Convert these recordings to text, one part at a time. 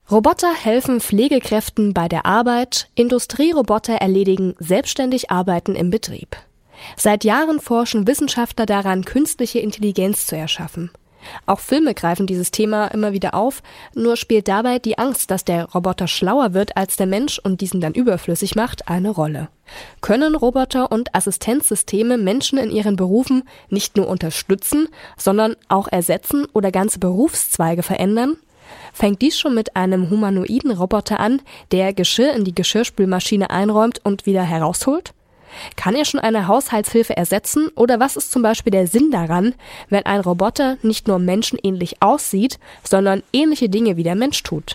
Roboter helfen Pflegekräften bei der Arbeit, Industrieroboter erledigen selbstständig Arbeiten im Betrieb. Seit Jahren forschen Wissenschaftler daran, künstliche Intelligenz zu erschaffen. Auch Filme greifen dieses Thema immer wieder auf, nur spielt dabei die Angst, dass der Roboter schlauer wird als der Mensch und diesen dann überflüssig macht, eine Rolle. Können Roboter und Assistenzsysteme Menschen in ihren Berufen nicht nur unterstützen, sondern auch ersetzen oder ganze Berufszweige verändern? Fängt dies schon mit einem humanoiden Roboter an, der Geschirr in die Geschirrspülmaschine einräumt und wieder herausholt? Kann er schon eine Haushaltshilfe ersetzen oder was ist zum Beispiel der Sinn daran, wenn ein Roboter nicht nur menschenähnlich aussieht, sondern ähnliche Dinge wie der Mensch tut?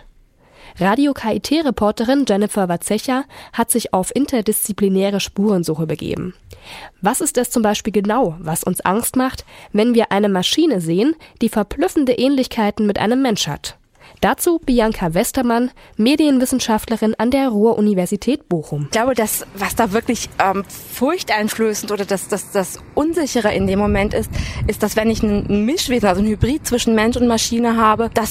Radio-KIT-Reporterin Jennifer Wazecha hat sich auf interdisziplinäre Spurensuche begeben. Was ist es zum Beispiel genau, was uns Angst macht, wenn wir eine Maschine sehen, die verblüffende Ähnlichkeiten mit einem Mensch hat? Dazu Bianca Westermann, Medienwissenschaftlerin an der Ruhr-Universität Bochum. Ich glaube, das, was da wirklich furchteinflößend oder das Unsichere in dem Moment ist, dass wenn ich ein Mischwesen, also ein Hybrid zwischen Mensch und Maschine habe, dass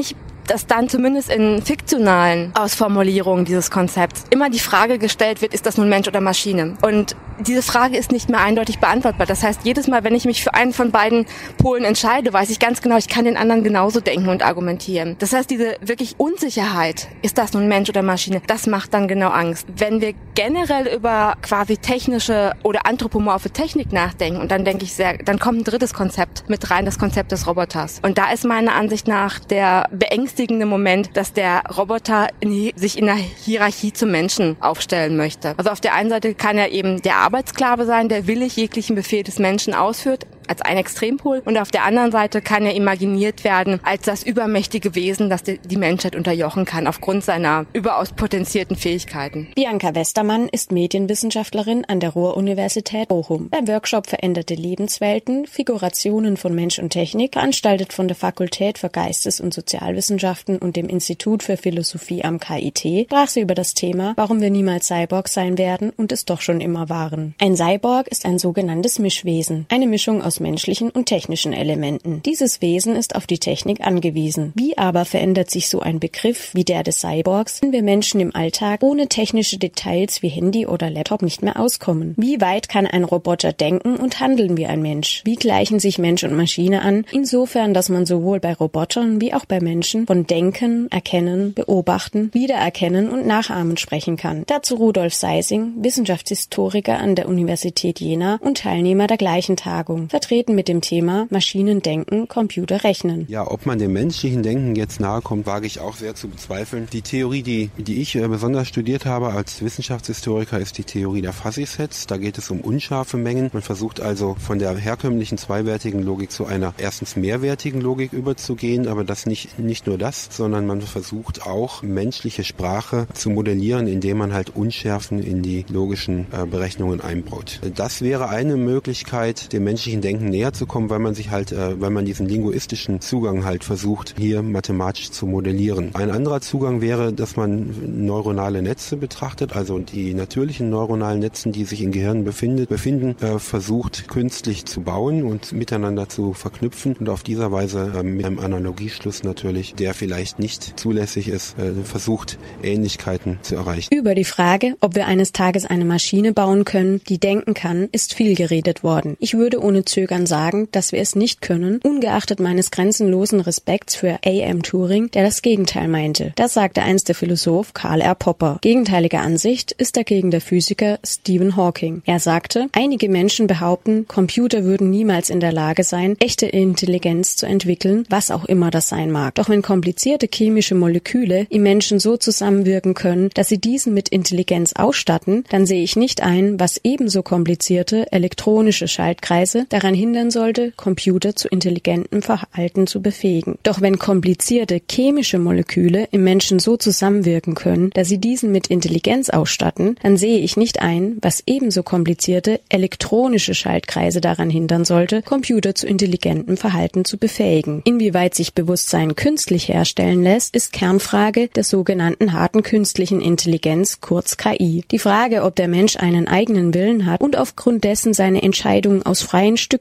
dann zumindest in fiktionalen Ausformulierungen dieses Konzepts immer die Frage gestellt wird, ist das nun Mensch oder Maschine? Und diese Frage ist nicht mehr eindeutig beantwortbar. Das heißt, jedes Mal, wenn ich mich für einen von beiden Polen entscheide, weiß ich ganz genau, ich kann den anderen genauso denken und argumentieren. Das heißt, diese wirklich Unsicherheit, ist das nun Mensch oder Maschine, das macht dann genau Angst. Wenn wir generell über quasi technische oder anthropomorphe Technik nachdenken, und dann dann kommt ein drittes Konzept mit rein, das Konzept des Roboters. Und da ist meiner Ansicht nach der beängstigende Moment, dass der Roboter sich in der Hierarchie zum Menschen aufstellen möchte. Also auf der einen Seite kann er eben der Arbeitssklave sein, der willig jeglichen Befehl des Menschen ausführt, als ein Extrempol. Und auf der anderen Seite kann er imaginiert werden als das übermächtige Wesen, das die Menschheit unterjochen kann, aufgrund seiner überaus potenzierten Fähigkeiten. Bianca Westermann ist Medienwissenschaftlerin an der Ruhr-Universität Bochum. Beim Workshop Veränderte Lebenswelten, Figurationen von Mensch und Technik, veranstaltet von der Fakultät für Geistes- und Sozialwissenschaften und dem Institut für Philosophie am KIT, sprach sie über das Thema, warum wir niemals Cyborgs sein werden und es doch schon immer waren. Ein Cyborg ist ein sogenanntes Mischwesen, eine Mischung aus menschlichen und technischen Elementen. Dieses Wesen ist auf die Technik angewiesen. Wie aber verändert sich so ein Begriff wie der des Cyborgs, wenn wir Menschen im Alltag ohne technische Details wie Handy oder Laptop nicht mehr auskommen? Wie weit kann ein Roboter denken und handeln wie ein Mensch? Wie gleichen sich Mensch und Maschine an? Insofern, dass man sowohl bei Robotern wie auch bei Menschen von Denken, Erkennen, Beobachten, Wiedererkennen und Nachahmen sprechen kann. Dazu Rudolf Seising, Wissenschaftshistoriker an der Universität Jena und Teilnehmer der gleichen Tagung. Vertreten mit dem Thema Maschinen denken, Computer rechnen. Ja, ob man dem menschlichen Denken jetzt nahe kommt, wage ich auch sehr zu bezweifeln. Die Theorie, die ich besonders studiert habe als Wissenschaftshistoriker, ist die Theorie der Fuzzy-Sets. Da geht es um unscharfe Mengen. Man versucht also von der herkömmlichen zweiwertigen Logik zu einer erstens mehrwertigen Logik überzugehen, aber das nicht nur das, sondern man versucht auch menschliche Sprache zu modellieren, indem man halt Unschärfen in die logischen Berechnungen einbaut. Das wäre eine Möglichkeit, dem menschlichen Denken näher zu kommen, weil man diesen linguistischen Zugang halt versucht, hier mathematisch zu modellieren. Ein anderer Zugang wäre, dass man neuronale Netze betrachtet, also die natürlichen neuronalen Netzen, die sich im Gehirn befinden, versucht künstlich zu bauen und miteinander zu verknüpfen und auf dieser Weise mit einem Analogieschluss natürlich, der vielleicht nicht zulässig ist, versucht, Ähnlichkeiten zu erreichen. Über die Frage, ob wir eines Tages eine Maschine bauen können, die denken kann, ist viel geredet worden. Ich würde ohne Zögern sagen, dass wir es nicht können, ungeachtet meines grenzenlosen Respekts für A.M. Turing, der das Gegenteil meinte. Das sagte einst der Philosoph Karl R. Popper. Gegenteiliger Ansicht ist dagegen der Physiker Stephen Hawking. Er sagte, einige Menschen behaupten, Computer würden niemals in der Lage sein, echte Intelligenz zu entwickeln, was auch immer das sein mag. Doch wenn komplizierte chemische Moleküle im Menschen so zusammenwirken können, dass sie diesen mit Intelligenz ausstatten, dann sehe ich nicht ein, was ebenso komplizierte elektronische Schaltkreise daran hindern sollte, Computer zu intelligentem Verhalten zu befähigen. Doch wenn komplizierte chemische Moleküle im Menschen so zusammenwirken können, dass sie diesen mit Intelligenz ausstatten, dann sehe ich nicht ein, was ebenso komplizierte elektronische Schaltkreise daran hindern sollte, Computer zu intelligentem Verhalten zu befähigen. Inwieweit sich Bewusstsein künstlich herstellen lässt, ist Kernfrage der sogenannten harten künstlichen Intelligenz, kurz KI. Die Frage, ob der Mensch einen eigenen Willen hat und aufgrund dessen seine Entscheidungen aus freien Stücken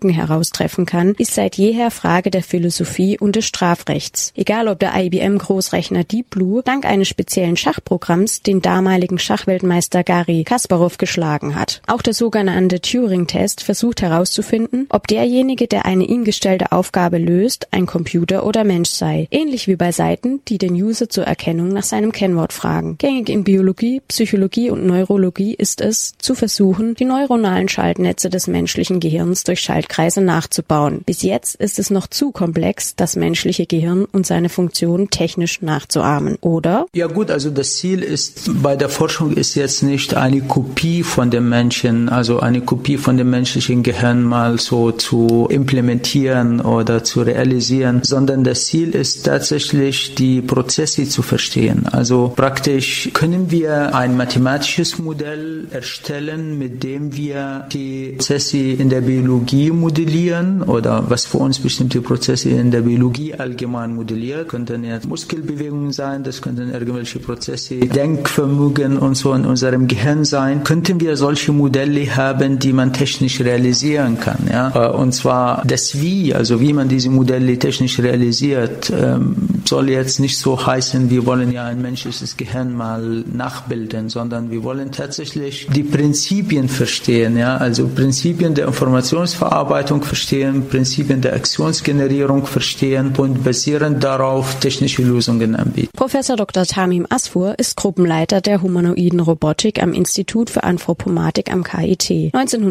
Lücken heraustreffen kann, ist seit jeher Frage der Philosophie und des Strafrechts. Egal ob der IBM-Großrechner Deep Blue dank eines speziellen Schachprogramms den damaligen Schachweltmeister Garry Kasparow geschlagen hat. Auch der sogenannte Turing-Test versucht herauszufinden, ob derjenige, der eine ihm gestellte Aufgabe löst, ein Computer oder Mensch sei. Ähnlich wie bei Seiten, die den User zur Erkennung nach seinem Kennwort fragen. Gängig in Biologie, Psychologie und Neurologie ist es, zu versuchen, die neuronalen Schaltnetze des menschlichen Gehirns durch Schaltkreise nachzubauen. Bis jetzt ist es noch zu komplex, das menschliche Gehirn und seine Funktionen technisch nachzuahmen, oder? Ja gut, also das Ziel ist bei der Forschung ist jetzt nicht eine Kopie von dem Menschen, also eine Kopie von dem menschlichen Gehirn mal so zu implementieren oder zu realisieren, sondern das Ziel ist tatsächlich, die Prozesse zu verstehen. Also praktisch können wir ein mathematisches Modell erstellen, mit dem wir die Prozesse in der Biologie modellieren oder was für uns bestimmte Prozesse in der Biologie allgemein modelliert. Könnten jetzt Muskelbewegungen sein, das könnten irgendwelche Prozesse, Denkvermögen und so in unserem Gehirn sein. Könnten wir solche Modelle haben, die man technisch realisieren kann, ja? Und zwar das Wie, also wie man diese Modelle technisch realisiert, soll jetzt nicht so heißen, wir wollen ja ein menschliches Gehirn mal nachbilden, sondern wir wollen tatsächlich die Prinzipien verstehen, ja, also Prinzipien der Informationsverarbeitung verstehen, Prinzipien der Aktionsgenerierung verstehen und basierend darauf technische Lösungen anbieten. Professor Dr. Tamim Asfour ist Gruppenleiter der humanoiden Robotik am Institut für Anthropomatik am KIT.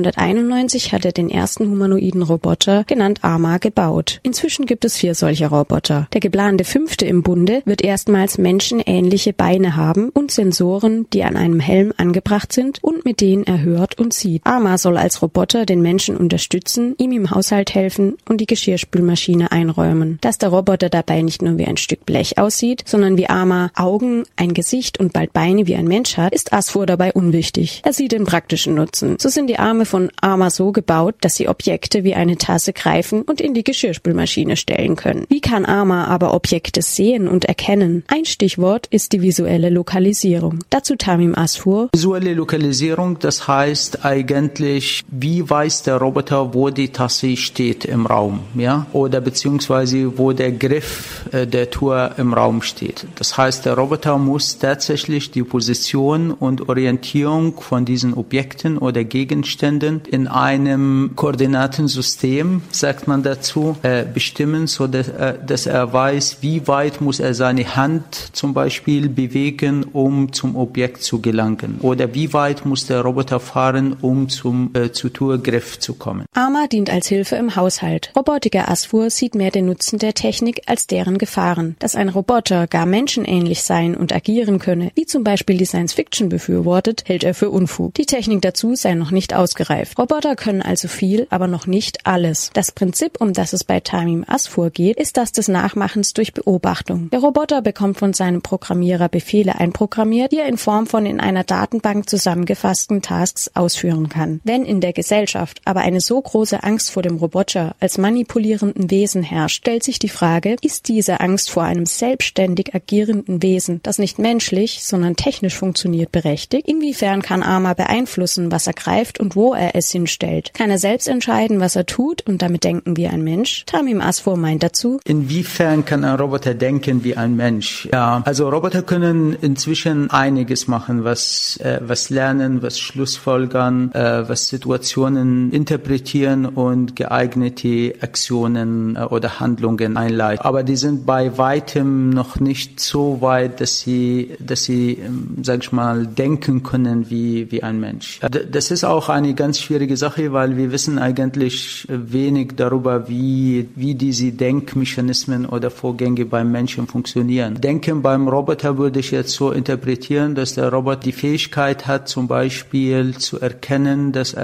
1991 hat er den ersten humanoiden Roboter, genannt Arma, gebaut. Inzwischen gibt es 4 solcher Roboter. Der geplante 5. im Bunde wird erstmals menschenähnliche Beine haben und Sensoren, die an einem Helm angebracht sind und mit denen er hört und sieht. Arma soll als Roboter den Menschen unterstützen, ihm im Haushalt helfen und die Geschirrspülmaschine einräumen. Dass der Roboter dabei nicht nur wie ein Stück Blech aussieht, sondern wie Arma Augen, ein Gesicht und bald Beine wie ein Mensch hat, ist Asfour dabei unwichtig. Er sieht den praktischen Nutzen. So sind die Arme von Arma so gebaut, dass sie Objekte wie eine Tasse greifen und in die Geschirrspülmaschine stellen können. Wie kann Arma aber Objekte sehen und erkennen? Ein Stichwort ist die visuelle Lokalisierung. Dazu Tamim Asfour. Visuelle Lokalisierung, das heißt eigentlich, wie weiß der Roboter, wo die Tasse steht im Raum, ja? Oder beziehungsweise wo der Griff der Tür im Raum steht. Das heißt, der Roboter muss tatsächlich die Position und Orientierung von diesen Objekten oder Gegenständen in einem Koordinatensystem, sagt man dazu, bestimmen, so dass er weiß, wie weit muss er seine Hand zum Beispiel bewegen, um zum Objekt zu gelangen. Oder wie weit muss der Roboter fahren, um zu Türgriff zu kommen. Arma dient als Hilfe im Haushalt. Robotiker Asfour sieht mehr den Nutzen der Technik als deren Gefahren. Dass ein Roboter gar menschenähnlich sein und agieren könne, wie zum Beispiel die Science-Fiction befürwortet, hält er für Unfug. Die Technik dazu sei noch nicht ausgereift. Roboter können also viel, aber noch nicht alles. Das Prinzip, um das es bei Tamim Asfour geht, ist das des Nachmachens durch Beobachtung. Der Roboter bekommt von seinem Programmierer Befehle einprogrammiert, die er in Form von in einer Datenbank zusammengefassten Tasks ausführen kann. Wenn in der Gesellschaft aber eine so große Angst vor dem Roboter als manipulierenden Wesen herrscht, stellt sich die Frage, ist diese Angst vor einem selbstständig agierenden Wesen, das nicht menschlich, sondern technisch funktioniert, berechtigt? Inwiefern kann Arma beeinflussen, was er greift und wo er es hinstellt? Kann er selbst entscheiden, was er tut und damit denken wie ein Mensch? Tamim Asfour meint dazu: Inwiefern kann ein Roboter denken wie ein Mensch? Ja, also Roboter können inzwischen einiges machen, was lernen, was Schlussfolgern, was Situationen interpretieren und geeignete Aktionen oder Handlungen einleiten. Aber die sind bei weitem noch nicht so weit, dass sie, sag ich mal, denken können wie ein Mensch. Das ist auch eine ganz schwierige Sache, weil wir wissen eigentlich wenig darüber, wie diese Denkmechanismen oder Vorgänge beim Menschen funktionieren. Denken beim Roboter würde ich jetzt so interpretieren, dass der Roboter die Fähigkeit hat, zum Beispiel zu erkennen, dass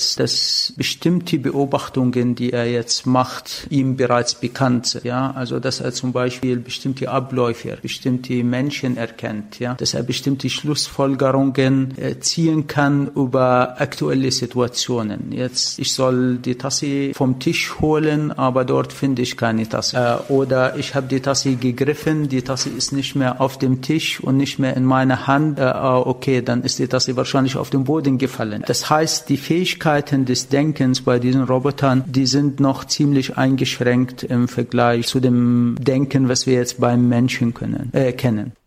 bestimmte Beobachtungen, die er jetzt macht, ihm bereits bekannt sind. Ja, also dass er zum Beispiel bestimmte Abläufe, bestimmte Menschen erkennt, ja, dass er bestimmte Schlussfolgerungen ziehen kann über aktuelle Situationen. Jetzt, ich soll die Tasse vom Tisch holen, aber dort finde ich keine Tasse. Oder ich habe die Tasse Tasse gegriffen, die Tasse ist nicht mehr auf dem Tisch und nicht mehr in meiner Hand, okay, dann ist die Tasse wahrscheinlich auf den Boden gefallen. Das heißt, die Fähigkeiten des Denkens bei diesen Robotern, die sind noch ziemlich eingeschränkt im Vergleich zu dem Denken, was wir jetzt beim Menschen kennen.